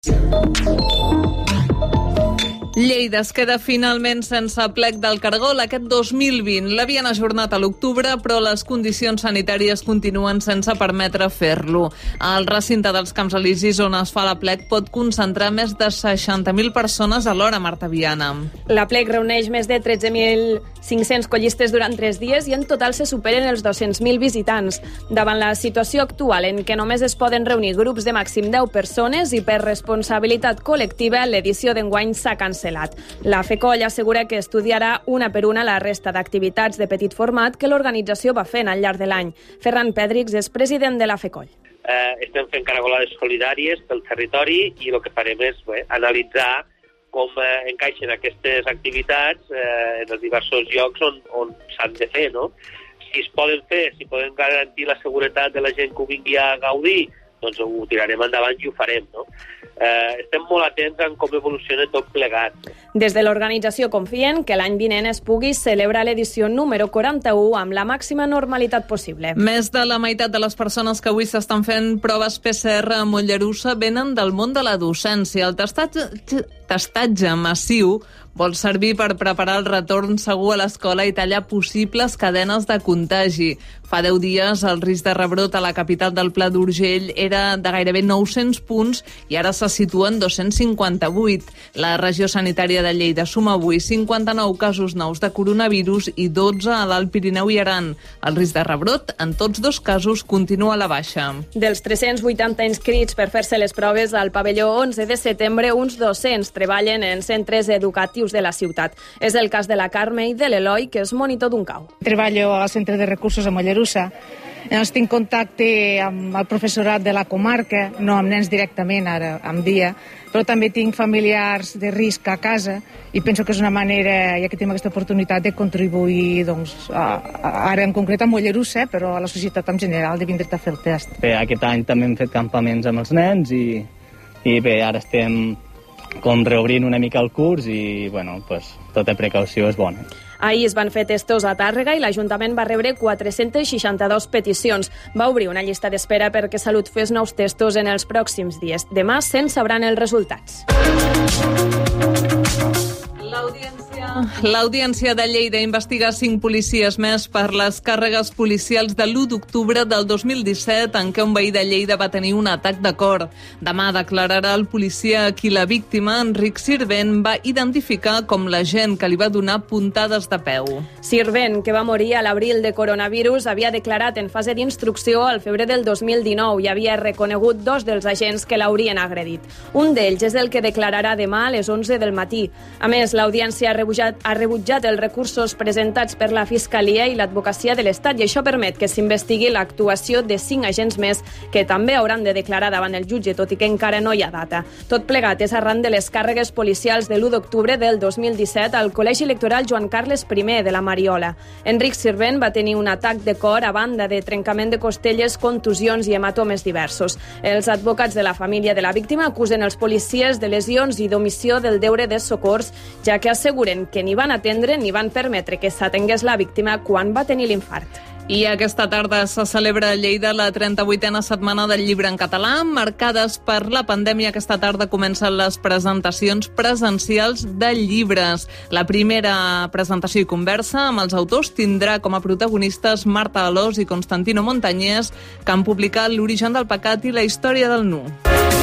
Lleida es queda finalment sense plec del Cargol aquest 2020. L'havien ajornat a l'octubre, però les condicions sanitàries continuen sense permetre fer-lo. El recinte dels Camps Elisis, on es fa la plec, pot concentrar més de 60.000 persones alhora, Marta Viana. La plec reuneix més de 13.500 collistes durant 3 dies i en total se superen els 200.000 visitants. Davant la situació actual, en què només es poden reunir grups de màxim 10 persones i per responsabilitat col·lectiva, l'edició d'enguany s'ha cancel·lat. La FECOLL assegura que estudiarà una per una la resta d'activitats de petit format que l'organització va fent al llarg de l'any. Ferran Pèdrix és president de la FECOLL. Estem fent caragolades solidàries pel territori i el que farem és analitzar com encaixen aquestes activitats en els diversos llocs on s'han de fer, no? Si es poden fer, si podem garantir la seguretat de la gent que ho vingui a gaudir, doncs ho tirarem endavant i ho farem, no? Estem molt atents en com evoluciona tot plegat. Des de l'organització confien que l'any vinent es pugui celebrar l'edició número 41 amb la màxima normalitat possible. Més de la meitat de les persones que avui s'estan fent proves PCR a Mollerussa venen del món de la docència. El testatge massiu vol servir per preparar el retorn segur a l'escola i tallar possibles cadenes de contagi. Fa 10 dies el risc de rebrot a la capital del Pla d'Urgell era de gairebé 900 punts i ara se situa en 258. La regió sanitària de Lleida suma avui 59 casos nous de coronavirus i 12 a l'Alt Pirineu i Aran. El risc de rebrot, en tots dos casos, continua a la baixa. Dels 380 inscrits per fer-se les proves al pavelló 11 de setembre, uns 200 treballen en centres educatius de la ciutat. És el cas de la Carme i de l'Eloi, que és monitor d'un cau. Treballo al centre de recursos a Mollerussa. Llavors tinc contacte amb el professorat de la comarca, no amb nens directament, ara amb dia, però també tinc familiars de risc a casa i penso que és una manera, ja que tenim aquesta oportunitat, de contribuir, doncs, ara en concret a Mollerussa, però a la societat en general, de vindre a fer el test. Bé, aquest any també hem fet campaments amb els nens i bé, ara estem com reobrint una mica el curs i, bueno, pues, tota precaució és bona. Ahir es van fer testos a Tàrrega i l'Ajuntament va rebre 462 peticions. Va obrir una llista d'espera perquè Salut fes nous testos en els pròxims dies. Demà se'n sabran els resultats. L'Audiència de Lleida investiga 5 policies més per les càrregues policials de l'1 d'octubre del 2017 en què un veí de Lleida va tenir un atac de cor. Demà declararà el policia a qui la víctima, Enric Sirvent, va identificar com l'agent que li va donar puntades de peu. Sirvent, que va morir a l'abril de coronavirus, havia declarat en fase d'instrucció al febrer del 2019 i havia reconegut 2 dels agents que l'haurien agredit. Un d'ells és el que declararà demà a les 11 del matí. A més, l'Audiència ha rebutjat els recursos presentats per la Fiscalia i l'Advocacia de l'Estat i això permet que s'investigui l'actuació de 5 agents més que també hauran de declarar davant el jutge, tot i que encara no hi ha data. Tot plegat és arran de les càrregues policials de l'1 d'octubre del 2017 al Col·legi Electoral Joan Carles I de la Mariola. Enric Sirvent va tenir un atac de cor a banda de trencament de costelles, contusions i hematomes diversos. Els advocats de la família de la víctima acusen els policies de lesions i d'omissió del deure de socors, ja que asseguren que ni van atendre ni van permetre que s'atengués la víctima quan va tenir l'infart. I aquesta tarda se celebra a Lleida la 38a setmana del llibre en català. Marcades per la pandèmia, aquesta tarda comencen les presentacions presencials de llibres. La primera presentació i conversa amb els autors tindrà com a protagonistes Marta Alòs i Constantino Montañés, que han publicat L'origen del pecat i la història del nu.